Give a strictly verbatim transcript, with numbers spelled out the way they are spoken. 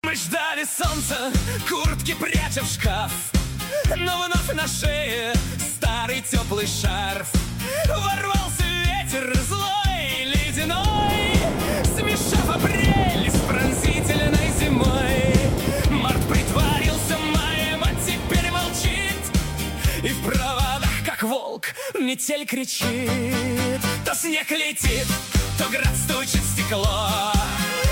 Мы ждали солнца, куртки пряча в шкаф, но вновь на шее старый теплый шарф. Ворвался ветер злой, ледяной, смешав апрель с пронзительной зимой. Март притворился маем, а теперь молчит, и в проводах, как волк, метель кричит. То снег летит, то град стучит в стекло,